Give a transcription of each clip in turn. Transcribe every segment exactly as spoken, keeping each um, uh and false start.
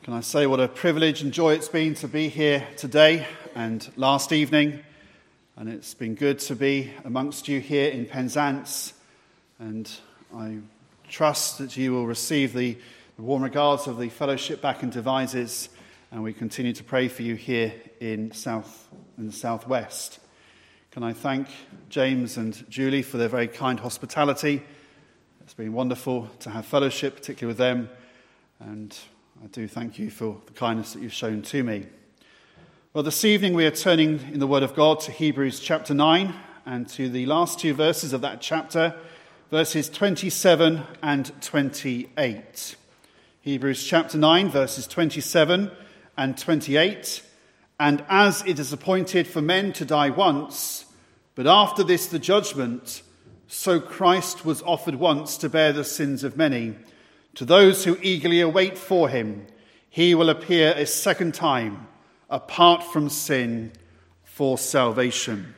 Can I say what a privilege and joy it's been to be here today and last evening, and it's been good to be amongst you here in Penzance, and I trust that you will receive the, the warm regards of the fellowship back in Devizes, and we continue to pray for you here in South in the Southwest. Can I thank James and Julie for their very kind hospitality. It's been wonderful to have fellowship, particularly with them, and I do thank you for the kindness that you've shown to me. Well, this evening we are turning in the Word of God to Hebrews chapter nine and to the last two verses of that chapter, verses twenty-seven and twenty-eight. Hebrews chapter nine, verses twenty-seven and twenty-eight. And as it is appointed for men to die once, but after this the judgment, so Christ was offered once to bear the sins of many. To those who eagerly await for him, he will appear a second time, apart from sin, for salvation.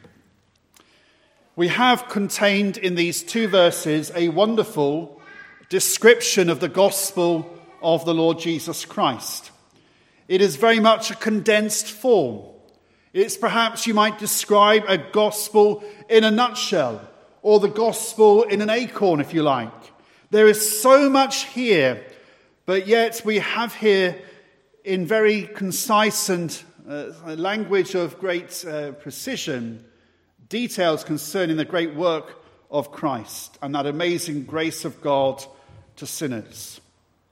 We have contained in these two verses a wonderful description of the gospel of the Lord Jesus Christ. It is very much a condensed form. It's perhaps you might describe a gospel in a nutshell, or the gospel in an acorn, if you like. There is so much here, but yet we have here in very concise and uh, language of great uh, precision, details concerning the great work of Christ and that amazing grace of God to sinners.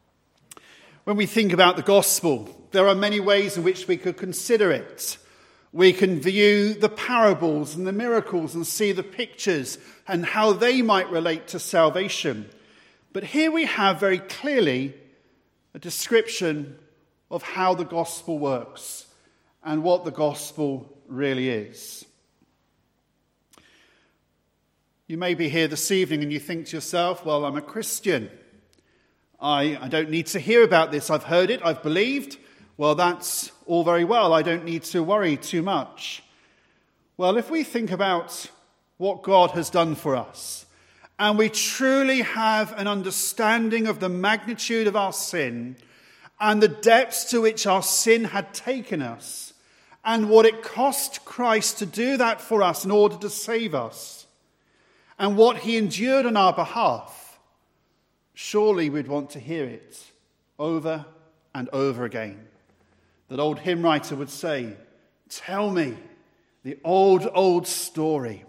When we think about the gospel, there are many ways in which we could consider it. We can view the parables and the miracles and see the pictures and how they might relate to salvation. But here we have very clearly a description of how the gospel works and what the gospel really is. You may be here this evening and you think to yourself, well, I'm a Christian. I, I don't need to hear about this. I've heard it. I've believed. Well, that's all very well. I don't need to worry too much. Well, if we think about what God has done for us, and we truly have an understanding of the magnitude of our sin and the depths to which our sin had taken us and what it cost Christ to do that for us in order to save us and what he endured on our behalf, surely we'd want to hear it over and over again. That old hymn writer would say, "Tell me the old, old story."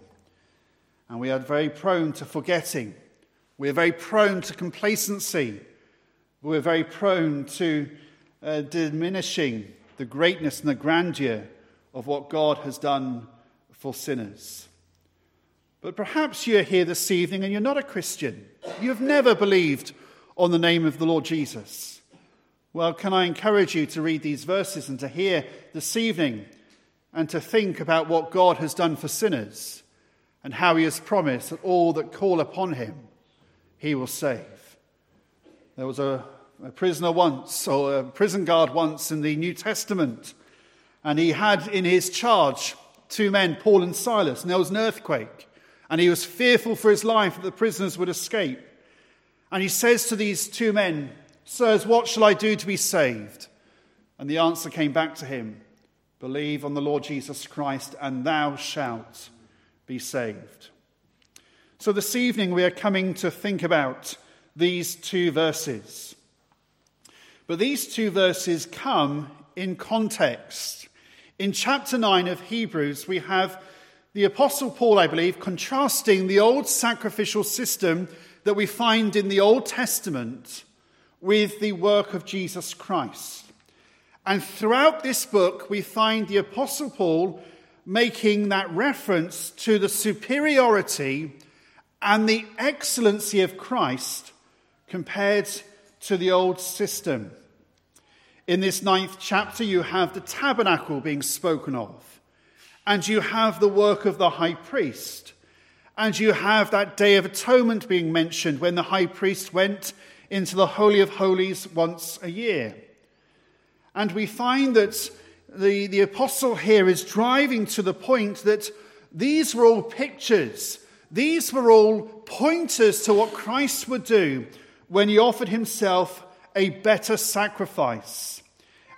And we are very prone to forgetting. We are very prone to complacency. We're very prone to uh, diminishing the greatness and the grandeur of what God has done for sinners. But perhaps you're here this evening and you're not a Christian. You've never believed on the name of the Lord Jesus. Well, can I encourage you to read these verses and to hear this evening and to think about what God has done for sinners and how he has promised that all that call upon him, he will save. There was a, a prisoner once, or a prison guard once in the New Testament, and he had in his charge two men, Paul and Silas, and there was an earthquake, and he was fearful for his life that the prisoners would escape. And he says to these two men, "Sirs, what shall I do to be saved?" And the answer came back to him, "Believe on the Lord Jesus Christ, and thou shalt be saved." So this evening we are coming to think about these two verses. But these two verses come in context. In chapter nine of Hebrews we have the Apostle Paul, I believe, contrasting the old sacrificial system that we find in the Old Testament with the work of Jesus Christ. And throughout this book we find the Apostle Paul making that reference to the superiority and the excellency of Christ compared to the old system. In this ninth chapter, you have the tabernacle being spoken of, and you have the work of the high priest, and you have that Day of Atonement being mentioned when the high priest went into the Holy of Holies once a year. And we find that The, the apostle here is driving to the point that these were all pictures. These were all pointers to what Christ would do when he offered himself a better sacrifice.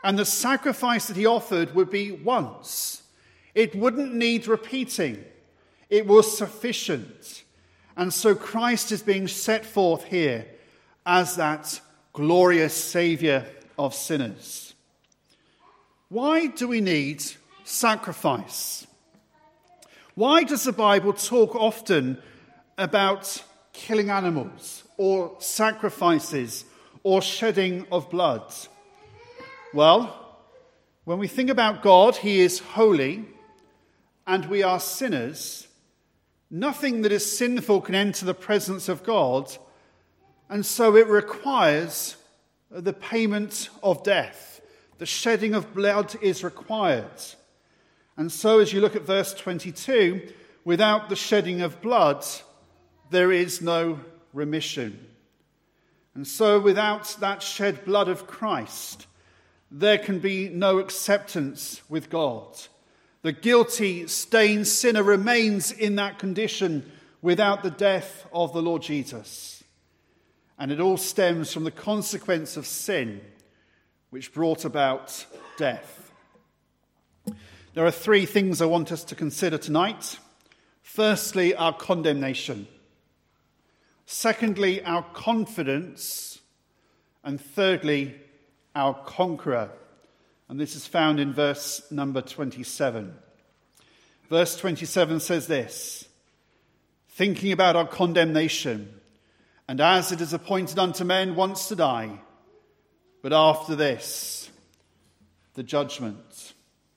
And the sacrifice that he offered would be once. It wouldn't need repeating. It was sufficient. And so Christ is being set forth here as that glorious Saviour of sinners. Why do we need sacrifice? Why does the Bible talk often about killing animals or sacrifices or shedding of blood? Well, when we think about God, he is holy and we are sinners. Nothing that is sinful can enter the presence of God, and so it requires the payment of death. The shedding of blood is required. And so as you look at verse twenty-two, without the shedding of blood, there is no remission. And so without that shed blood of Christ, there can be no acceptance with God. The guilty, stained sinner remains in that condition without the death of the Lord Jesus. And it all stems from the consequence of sin, which brought about death. There are three things I want us to consider tonight. Firstly, our condemnation. Secondly, our confidence. And thirdly, our conqueror. And this is found in verse number twenty-seven. Verse twenty-seven says this: thinking about our condemnation, and as it is appointed unto men once to die, but after this, the judgment.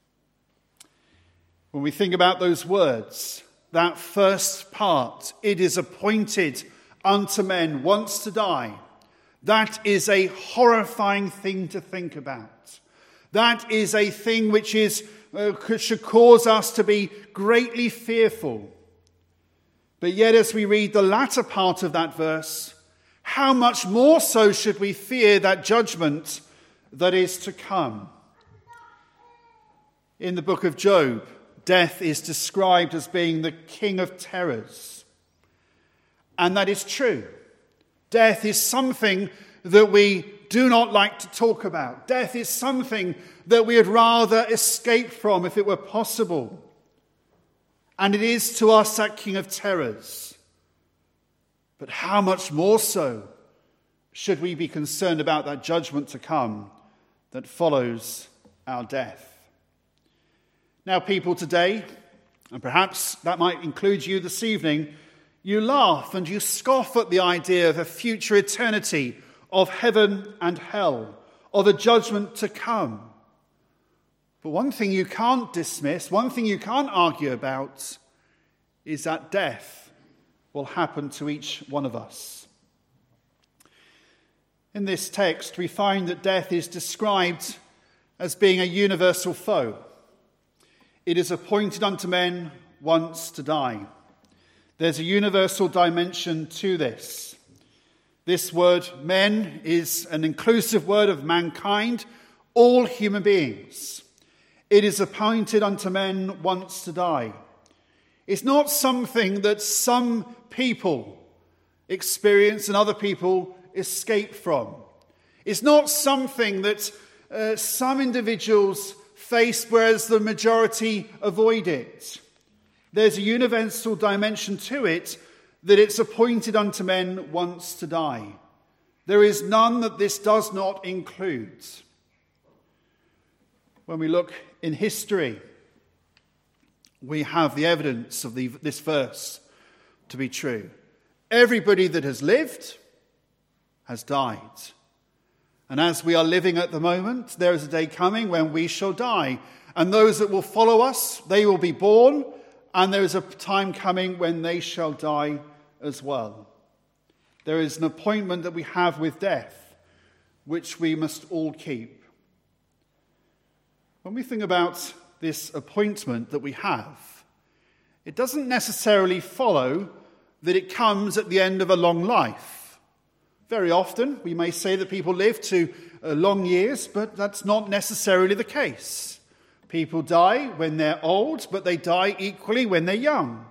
When we think about those words, that first part, it is appointed unto men once to die, that is a horrifying thing to think about. That is a thing which is uh, should cause us to be greatly fearful. But yet, as we read the latter part of that verse, how much more so should we fear that judgment that is to come? In the book of Job, death is described as being the king of terrors. And that is true. Death is something that we do not like to talk about. Death is something that we would rather escape from if it were possible. And it is to us that king of terrors. But how much more so should we be concerned about that judgment to come that follows our death? Now, people today, and perhaps that might include you this evening, you laugh and you scoff at the idea of a future eternity, of heaven and hell, of a judgment to come. But one thing you can't dismiss, one thing you can't argue about, is that death will happen to each one of us. In this text, we find that death is described as being a universal foe. It is appointed unto men once to die. There's a universal dimension to this. This word men is an inclusive word of mankind, all human beings. It is appointed unto men once to die. It's not something that some people experience and other people escape from. It's not something that uh, some individuals face whereas the majority avoid it. There's a universal dimension to it, that it's appointed unto men once to die. There is none that this does not include. When we look in history, we have the evidence of the, this verse to be true. Everybody that has lived has died. And as we are living at the moment, there is a day coming when we shall die. And those that will follow us, they will be born, and there is a time coming when they shall die as well. There is an appointment that we have with death, which we must all keep. When we think about this appointment that we have, it doesn't necessarily follow that it comes at the end of a long life. Very often, we may say that people live to uh, long years, but that's not necessarily the case. People die when they're old, but they die equally when they're young.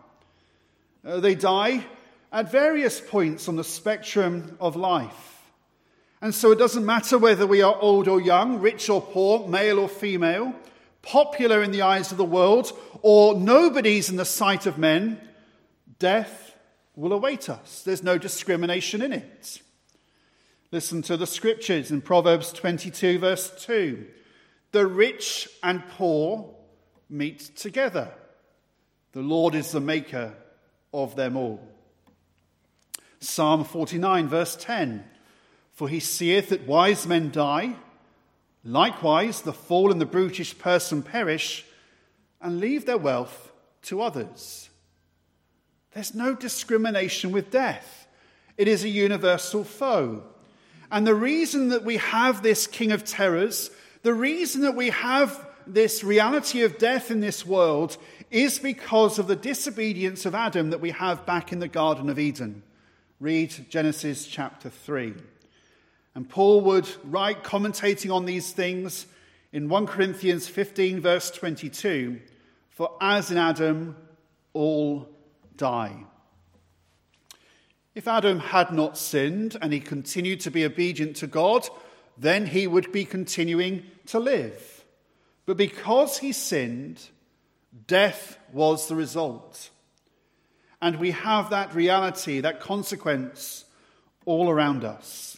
Uh, they die at various points on the spectrum of life. And so it doesn't matter whether we are old or young, rich or poor, male or female, popular in the eyes of the world, or nobodies in the sight of men, death will await us. There's no discrimination in it. Listen to the scriptures in Proverbs twenty-two, verse two. The rich and poor meet together. The Lord is the maker of them all. Psalm forty-nine, verse ten. For he seeth that wise men die, likewise the fool and the brutish person perish, and leave their wealth to others. There's no discrimination with death. It is a universal foe. And the reason that we have this king of terrors, the reason that we have this reality of death in this world, is because of the disobedience of Adam that we have back in the Garden of Eden. Read Genesis chapter three. And Paul would write, commentating on these things, in First Corinthians fifteen, verse twenty-two, for as in Adam all die. If Adam had not sinned and he continued to be obedient to God, then he would be continuing to live. But because he sinned, death was the result. And we have that reality, that consequence all around us.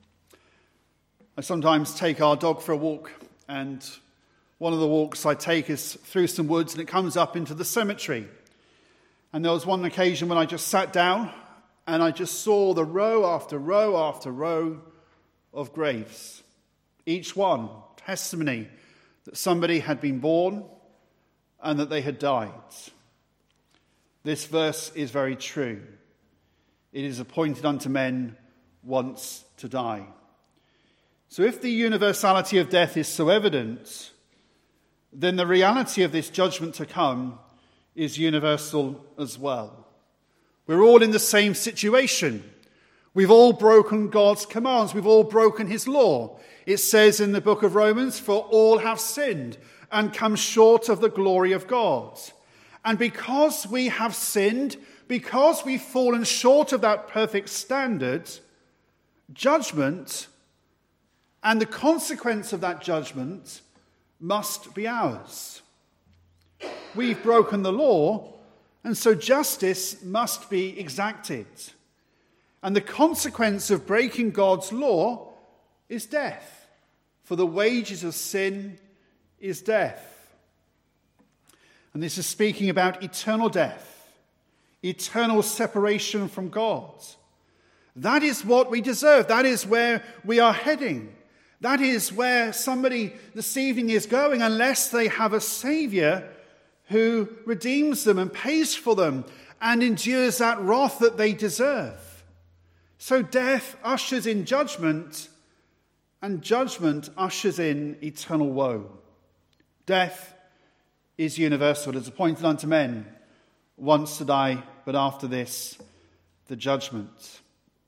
I sometimes take our dog for a walk, and one of the walks I take is through some woods, and it comes up into the cemetery. And there was one occasion when I just sat down and I just saw the row after row after row of graves. Each one testimony that somebody had been born and that they had died. This verse is very true. It is appointed unto men once to die. So if the universality of death is so evident, then the reality of this judgment to come is universal as well. We're all in the same situation. We've all broken God's commands. We've all broken his law. It says in the book of Romans, for all have sinned and come short of the glory of God. And because we have sinned, because we've fallen short of that perfect standard, judgment and the consequence of that judgment must be ours. We've broken the law, and so justice must be exacted. And the consequence of breaking God's law is death. For the wages of sin is death. And this is speaking about eternal death, eternal separation from God. That is what we deserve. That is where we are heading. That is where somebody this evening is going, unless they have a Saviour who redeems them and pays for them and endures that wrath that they deserve. So death ushers in judgment, and judgment ushers in eternal woe. Death is universal. It is appointed unto men once to die, but after this, the judgment.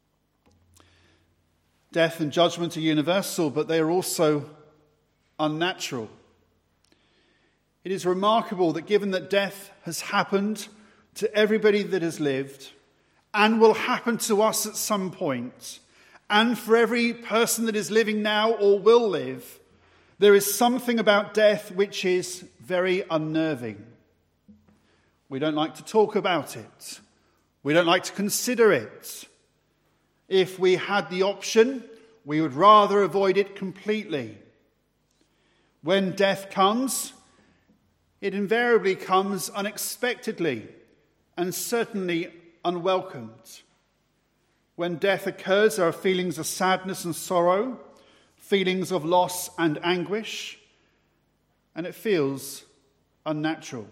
Death and judgment are universal, but they are also unnatural. It is remarkable that given that death has happened to everybody that has lived and will happen to us at some point, and for every person that is living now or will live, there is something about death which is very unnerving. We don't like to talk about it. We don't like to consider it. If we had the option, we would rather avoid it completely. When death comes, it invariably comes unexpectedly and certainly unwelcomed. When death occurs, there are feelings of sadness and sorrow, feelings of loss and anguish, and it feels unnatural.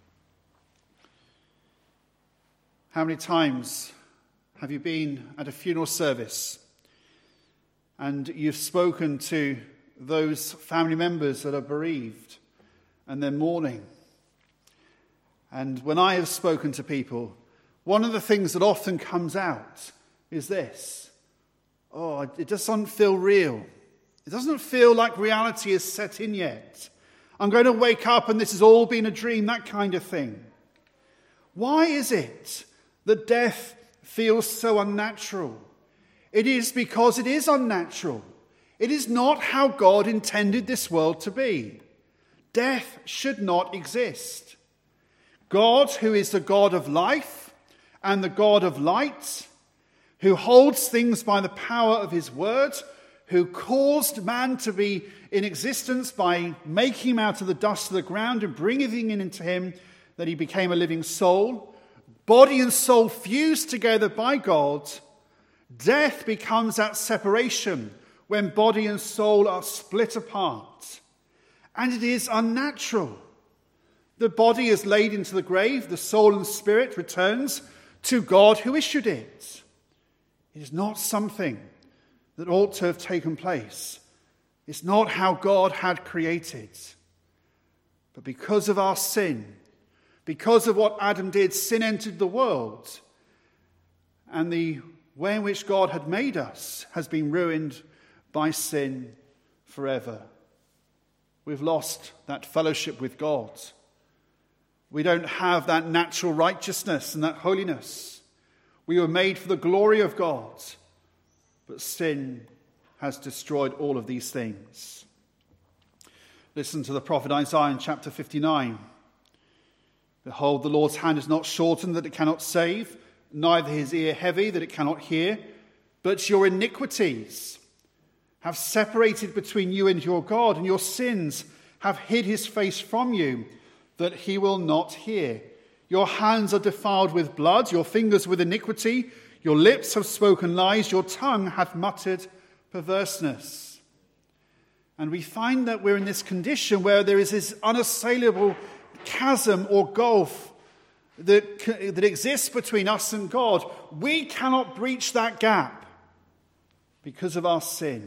How many times have you been at a funeral service and you've spoken to those family members that are bereaved and they're mourning? And when I have spoken to people, one of the things that often comes out is this: oh, it just doesn't feel real. It doesn't feel like reality is set in yet. I'm going to wake up and this has all been a dream, that kind of thing. Why is it that death feels so unnatural? It is because it is unnatural. It is not how God intended this world to be. Death should not exist. God, who is the God of life and the God of light, who holds things by the power of his word, who caused man to be in existence by making him out of the dust of the ground and bringing it into him, that he became a living soul, body and soul fused together by God, death becomes that separation when body and soul are split apart. And it is unnatural. The body is laid into the grave, the soul and spirit returns to God who issued it. It is not something that ought to have taken place. It's not how God had created. But because of our sin, because of what Adam did, sin entered the world. And the way in which God had made us has been ruined by sin forever. We've lost that fellowship with God. We don't have that natural righteousness and that holiness. We were made for the glory of God, but sin has destroyed all of these things. Listen to the prophet Isaiah in chapter fifty-nine. Behold, the Lord's hand is not shortened that it cannot save, neither his ear heavy that it cannot hear, but your iniquities have separated between you and your God, and your sins have hid his face from you, that he will not hear. Your hands are defiled with blood, your fingers with iniquity, your lips have spoken lies, your tongue hath muttered perverseness. And we find that we're in this condition where there is this unassailable chasm or gulf that, that exists between us and God. We cannot breach that gap because of our sin.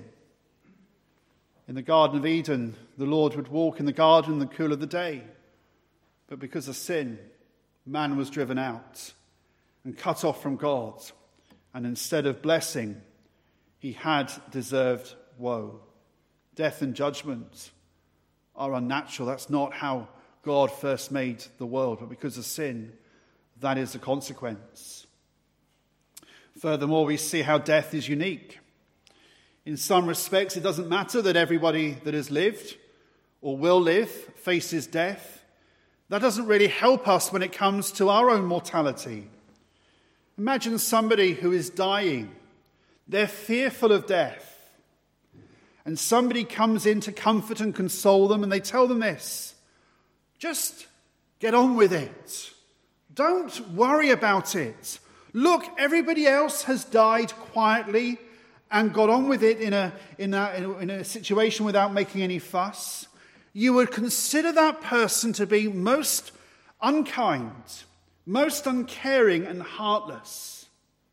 In the Garden of Eden, the Lord would walk in the garden in the cool of the day. But because of sin, man was driven out and cut off from God. And instead of blessing, he had deserved woe. Death and judgment are unnatural. That's not how God first made the world. But because of sin, that is the consequence. Furthermore, we see how death is unique. In some respects, it doesn't matter that everybody that has lived or will live faces death. That doesn't really help us when it comes to our own mortality. Imagine somebody who is dying. They're fearful of death. And somebody comes in to comfort and console them, and they tell them this: just get on with it. Don't worry about it. Look, everybody else has died quietly and got on with it in a, in a, in a situation without making any fuss. You would consider that person to be most unkind, most uncaring and heartless.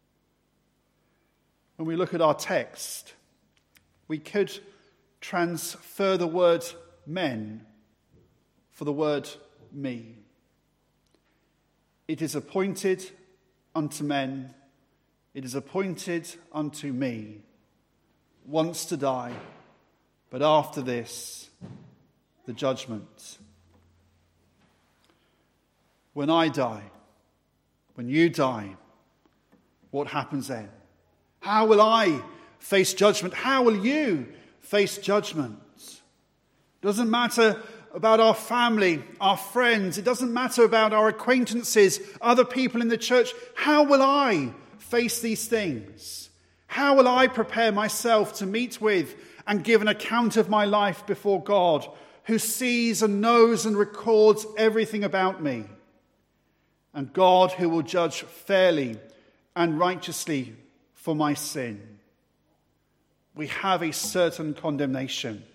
When we look at our text, we could transfer the word men for the word me. It is appointed unto men, it is appointed unto me, once to die, but after this, the judgment. When I die, when you die, what happens then? How will I face judgment? How will you face judgment? It doesn't matter about our family, our friends. It doesn't matter about our acquaintances, other people in the church. How will I face these things? How will I prepare myself to meet with and give an account of my life before God, who sees and knows and records everything about me? And God, who will judge fairly and righteously for my sin. We have a certain condemnation.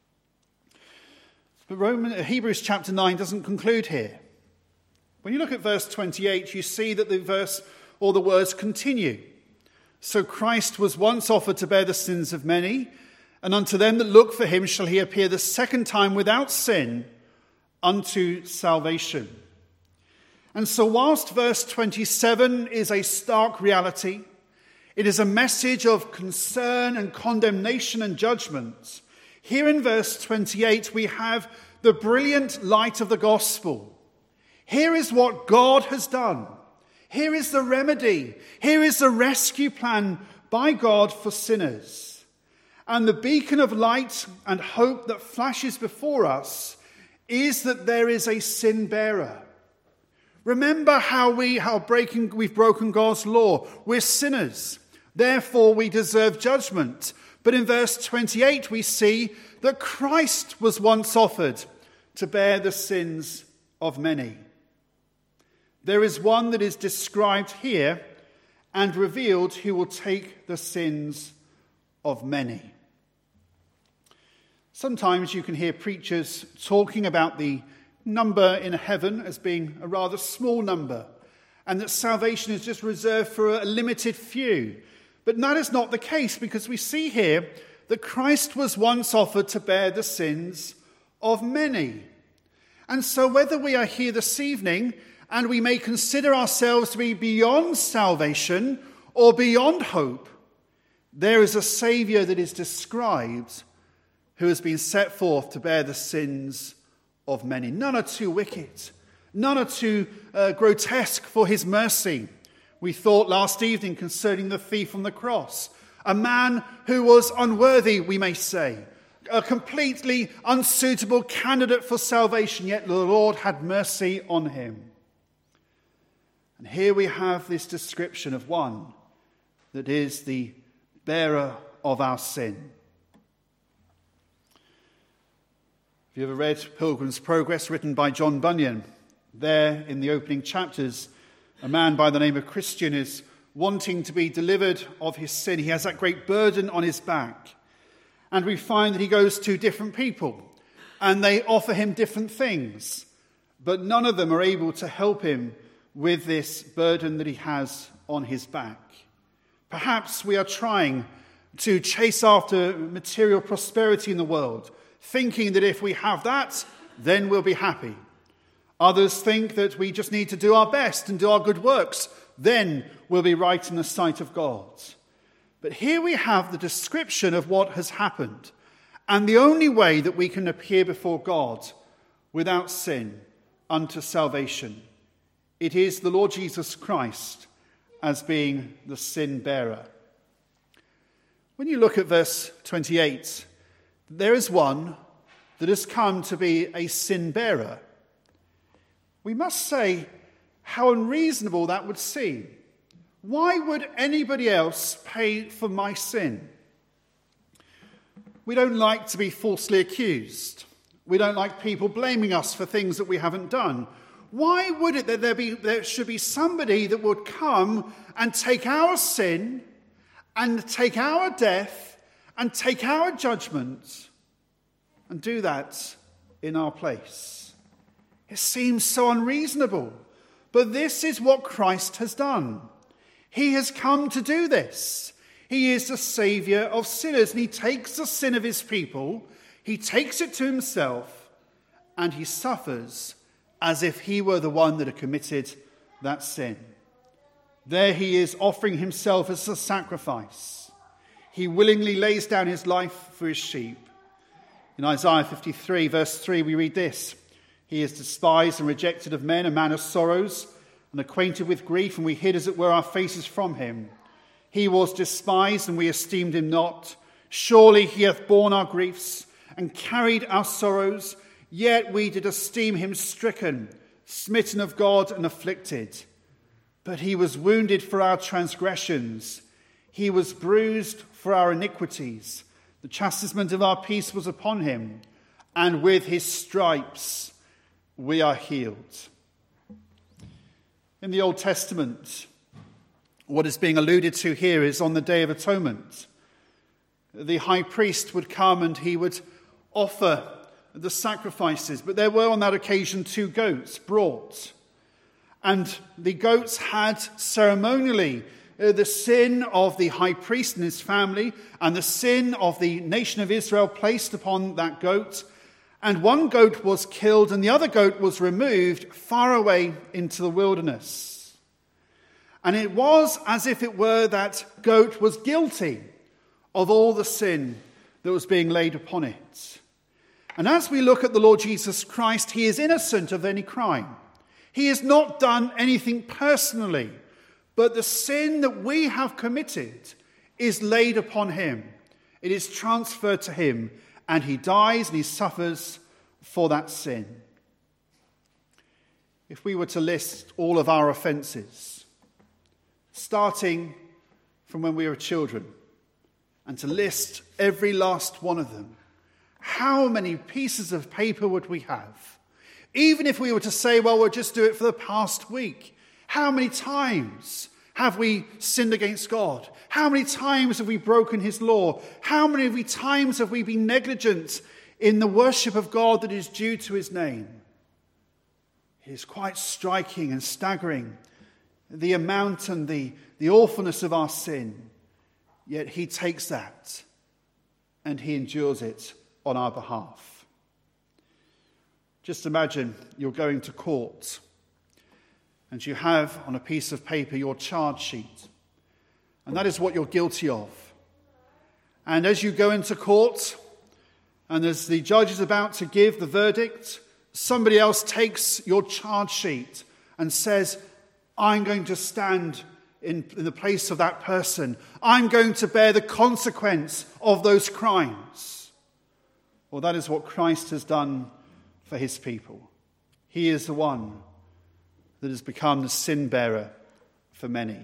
But Roman, Hebrews chapter nine doesn't conclude here. When you look at verse twenty-eight, you see that the verse or the words continue. So Christ was once offered to bear the sins of many, and unto them that look for him shall he appear the second time without sin unto salvation. And so whilst verse twenty-seven is a stark reality, it is a message of concern and condemnation and judgment. Here in verse twenty-eight, we have the brilliant light of the gospel. Here is what God has done. Here is the remedy. Here is the rescue plan by God for sinners. And the beacon of light and hope that flashes before us is that there is a sin bearer. Remember how we how breaking we've broken God's law. We're sinners. Therefore we deserve judgment. But in verse twenty-eight we see that Christ was once offered to bear the sins of many. There is one that is described here and revealed who will take the sins of many. Sometimes you can hear preachers talking about the number in heaven as being a rather small number, and that salvation is just reserved for a limited few. But that is not the case, because we see here that Christ was once offered to bear the sins of many. And so whether we are here this evening and we may consider ourselves to be beyond salvation or beyond hope, there is a Saviour that is described who has been set forth to bear the sins of many. None are too wicked. None are too uh, grotesque for his mercy. We thought last evening concerning the thief on the cross, a man who was unworthy, we may say, a completely unsuitable candidate for salvation, yet the Lord had mercy on him. And here we have this description of one that is the bearer of our sin. Have you ever read Pilgrim's Progress, written by John Bunyan? There, in the opening chapters, a man by the name of Christian is wanting to be delivered of his sin. He has that great burden on his back. And we find that he goes to different people, and they offer him different things. But none of them are able to help him with this burden that he has on his back. Perhaps we are trying to chase after material prosperity in the world, thinking that if we have that, then we'll be happy. Others think that we just need to do our best and do our good works, then we'll be right in the sight of God. But here we have the description of what has happened, and the only way that we can appear before God without sin unto salvation. It is the Lord Jesus Christ as being the sin bearer. When you look at verse twenty-eight, there is one that has come to be a sin bearer. We must say how unreasonable that would seem. Why would anybody else pay for my sin? We don't like to be falsely accused. We don't like people blaming us for things that we haven't done. Why would it that there be there should be somebody that would come and take our sin and take our death and take our judgment and do that in our place? It seems so unreasonable. But this is what Christ has done. He has come to do this. He is the Saviour of sinners, and he takes the sin of his people, he takes it to himself, and he suffers as if he were the one that had committed that sin. There he is offering himself as a sacrifice. He willingly lays down his life for his sheep. In Isaiah fifty-three, verse three, we read this: "He is despised and rejected of men, a man of sorrows, and acquainted with grief, and we hid, as it were, our faces from him. He was despised, and we esteemed him not. Surely he hath borne our griefs, and carried our sorrows, yet we did esteem him stricken, smitten of God, and afflicted. But he was wounded for our transgressions, he was bruised for our iniquities. The chastisement of our peace was upon him, and with his stripes we are healed." In the Old Testament, what is being alluded to here is on the Day of Atonement. The high priest would come and he would offer the sacrifices, but there were on that occasion two goats brought. And the goats had ceremonially uh, the sin of the high priest and his family and the sin of the nation of Israel placed upon that goat. And one goat was killed and the other goat was removed far away into the wilderness. And it was as if it were that goat was guilty of all the sin that was being laid upon it. And as we look at the Lord Jesus Christ, he is innocent of any crime. He has not done anything personally, but the sin that we have committed is laid upon him. It is transferred to him, and he dies and he suffers for that sin. If we were to list all of our offences, starting from when we were children, and to list every last one of them, how many pieces of paper would we have? Even if we were to say, well, we'll just do it for the past week, how many times have we sinned against God? How many times have we broken his law? How many times have we been negligent in the worship of God that is due to his name? It is quite striking and staggering, the amount and the, the awfulness of our sin. Yet he takes that and he endures it on our behalf. Just imagine you're going to court and you have on a piece of paper your charge sheet. And that is what you're guilty of. And as you go into court, and as the judge is about to give the verdict, somebody else takes your charge sheet and says, I'm going to stand in, in the place of that person. I'm going to bear the consequence of those crimes. Well, that is what Christ has done for his people. He is the one that has become the sin bearer for many.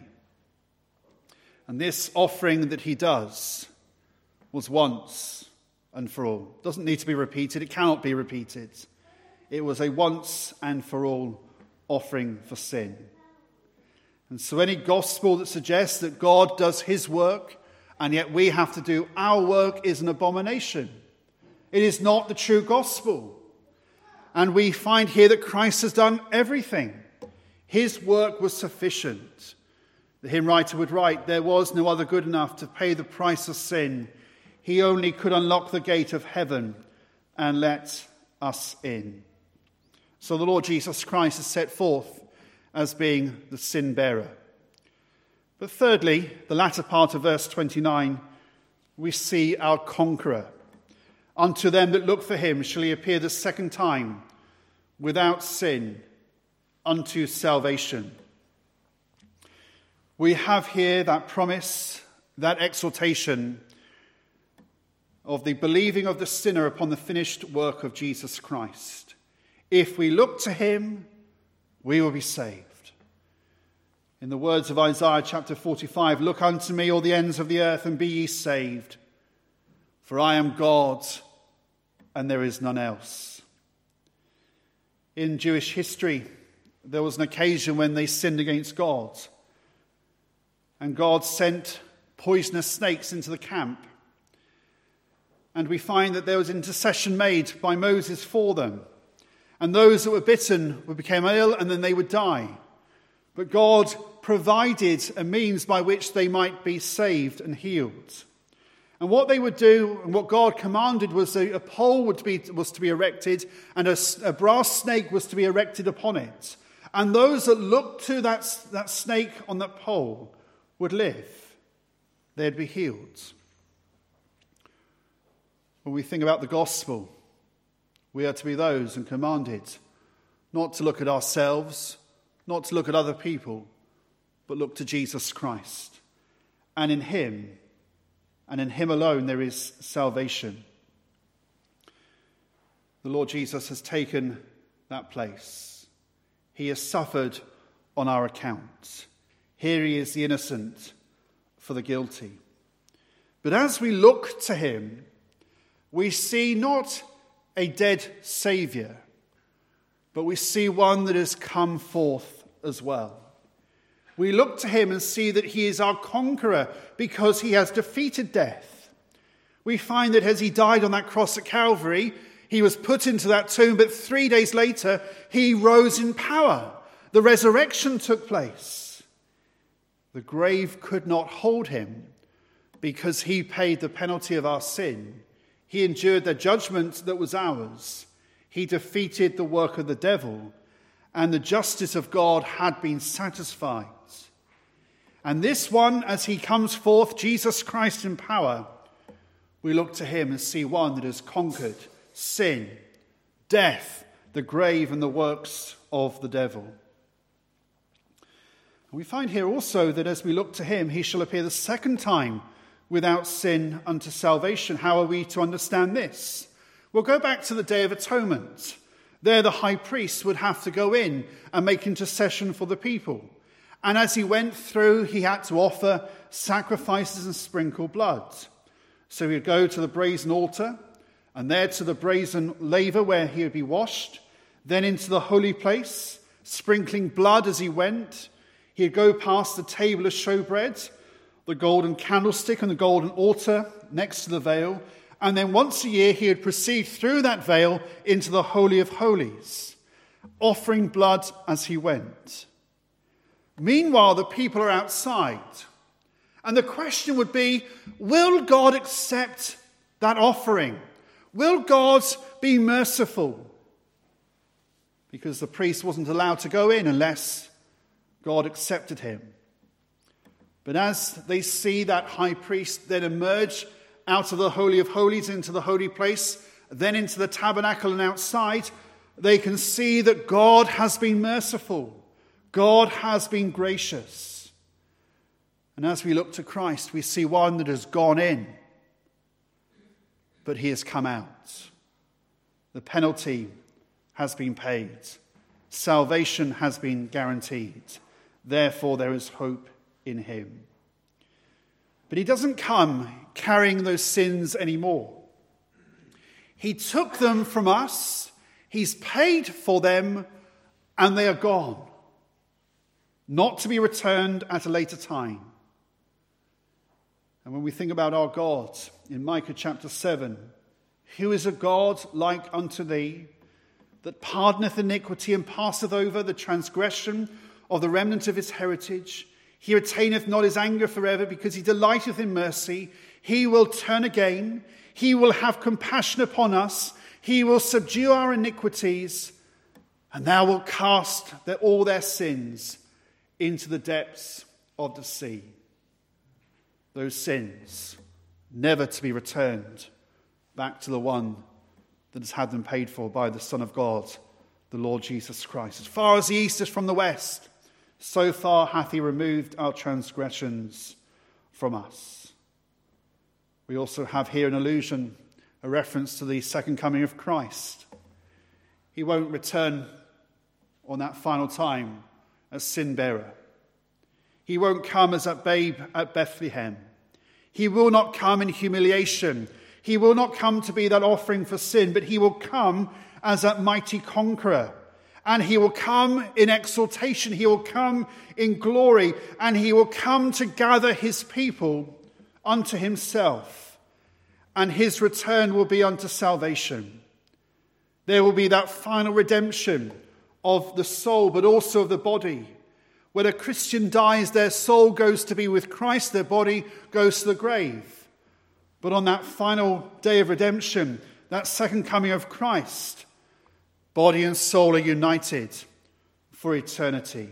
And this offering that he does was once and for all. It doesn't need to be repeated. It cannot be repeated. It was a once and for all offering for sin. And so any gospel that suggests that God does his work and yet we have to do our work is an abomination. It is not the true gospel. And we find here that Christ has done everything. His work was sufficient. The hymn writer would write, there was no other good enough to pay the price of sin. He only could unlock the gate of heaven and let us in. So the Lord Jesus Christ is set forth as being the sin bearer. But thirdly, the latter part of verse twenty-nine, we see our conqueror. Unto them that look for him shall he appear the second time, without sin, unto salvation. We have here that promise, that exhortation of the believing of the sinner upon the finished work of Jesus Christ. If we look to him, we will be saved. In the words of Isaiah chapter forty-five, look unto me, all the ends of the earth, and be ye saved. For I am God, and there is none else. In Jewish history, there was an occasion when they sinned against God. And God sent poisonous snakes into the camp. And we find that there was intercession made by Moses for them. And those that were bitten would become ill and then they would die. But God provided a means by which they might be saved and healed. And what they would do, and what God commanded, was a, a pole would be, was to be erected, and a, a brass snake was to be erected upon it. And those that looked to that, that snake on that pole would live. They'd be healed. When we think about the gospel, we are to be those and commanded not to look at ourselves, not to look at other people, but look to Jesus Christ. And in him, and in him alone, there is salvation. The Lord Jesus has taken that place. He has suffered on our account. Here he is the innocent for the guilty. But as we look to him, we see not a dead Saviour, but we see one that has come forth as well. We look to him and see that he is our conqueror because he has defeated death. We find that as he died on that cross at Calvary, he was put into that tomb, but three days later, he rose in power. The resurrection took place. The grave could not hold him because he paid the penalty of our sin. He endured the judgment that was ours. He defeated the work of the devil, and the justice of God had been satisfied. And this one, as he comes forth, Jesus Christ in power, we look to him and see one that has conquered sin, death, the grave, and the works of the devil. And we find here also that as we look to him, he shall appear the second time without sin unto salvation. How are we to understand this? Well, go back to the Day of Atonement. There the high priest would have to go in and make intercession for the people. And as he went through, he had to offer sacrifices and sprinkle blood. So he would go to the brazen altar, and there to the brazen laver where he would be washed, then into the holy place, sprinkling blood as he went. He'd go past the table of showbread, the golden candlestick and the golden altar next to the veil, and then once a year he would proceed through that veil into the Holy of Holies, offering blood as he went. Meanwhile, the people are outside, and the question would be, will God accept that offering? Will God be merciful? Because the priest wasn't allowed to go in unless God accepted him. But as they see that high priest then emerge out of the Holy of Holies into the holy place, then into the tabernacle and outside, they can see that God has been merciful. God has been gracious. And as we look to Christ, we see one that has gone in, but he has come out. The penalty has been paid. Salvation has been guaranteed. Therefore, there is hope in him. But he doesn't come carrying those sins anymore. He took them from us, he's paid for them, and they are gone, not to be returned at a later time. And when we think about our God, in Micah chapter seven, who is a God like unto thee, that pardoneth iniquity and passeth over the transgression of the remnant of his heritage? He retaineth not his anger forever, because he delighteth in mercy. He will turn again. He will have compassion upon us. He will subdue our iniquities, and thou wilt cast their, all their sins into the depths of the sea. Those sins never to be returned back to the one that has had them paid for by the Son of God, the Lord Jesus Christ. As far as the east is from the west, so far hath he removed our transgressions from us. We also have here an allusion, a reference to the second coming of Christ. He won't return on that final time as sin bearer. He won't come as that babe at Bethlehem. He will not come in humiliation. He will not come to be that offering for sin, but he will come as that mighty conqueror. And he will come in exaltation. He will come in glory. And he will come to gather his people unto himself. And his return will be unto salvation. There will be that final redemption of the soul, but also of the body. When a Christian dies, their soul goes to be with Christ, their body goes to the grave. But on that final day of redemption, that second coming of Christ, body and soul are united for eternity.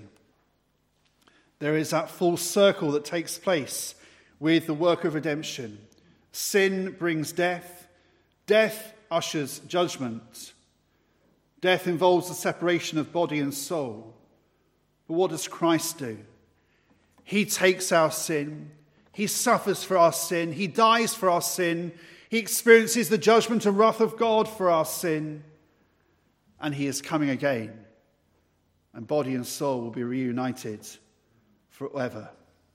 There is that full circle that takes place with the work of redemption. Sin brings death. Death ushers judgment. Death involves the separation of body and soul. But what does Christ do? He takes our sin. He suffers for our sin. He dies for our sin. He experiences the judgment and wrath of God for our sin. And he is coming again. And body and soul will be reunited forever.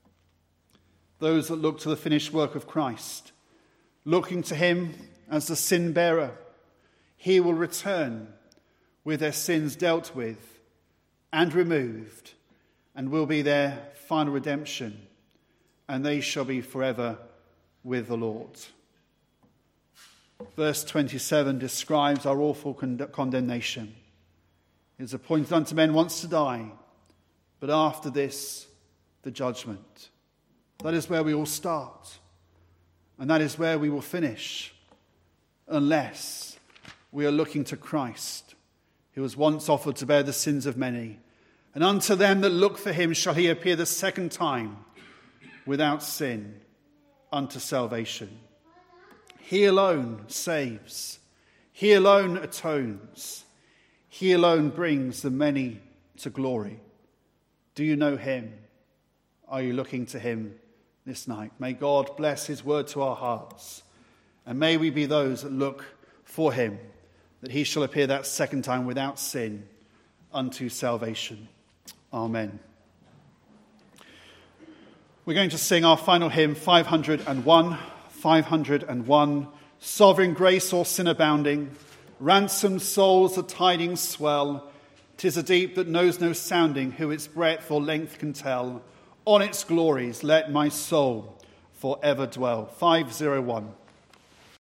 Those that look to the finished work of Christ, looking to him as the sin bearer, he will return with their sins dealt with and removed, and will be their final redemption, and they shall be forever with the Lord. Verse twenty-seven describes our awful con- condemnation. It is appointed unto men once to die, but after this, the judgment. That is where we all start, and that is where we will finish, unless we are looking to Christ, who was once offered to bear the sins of many. And unto them that look for him shall he appear the second time without sin unto salvation. He alone saves. He alone atones. He alone brings the many to glory. Do you know him? Are you looking to him this night. May God bless his word to our hearts. And may we be those that look for him, that he shall appear that second time without sin unto salvation. Amen. We're going to sing our final hymn, five hundred and one. five hundred and one. Sovereign grace, all sin abounding, ransomed souls the tidings swell. 'Tis a deep that knows no sounding, who its breadth or length can tell. On its glories let my soul forever dwell. five oh one.